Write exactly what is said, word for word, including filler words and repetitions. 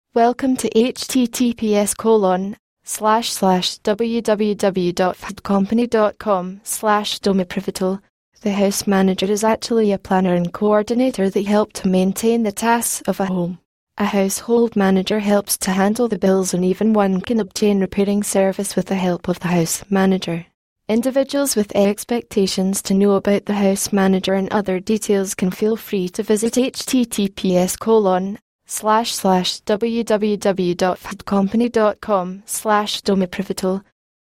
Welcome to https colon slash slash www.foodcompany.com slash domiprivital. The house manager is actually a planner and coordinator that help to maintain the tasks of a home. A household manager helps to handle the bills, and even one can obtain repairing service with the help of the house manager. Individuals with expectations to know about the house manager and other details can feel free to visit https colon slash slash www.foodcompany.com slash domiprivital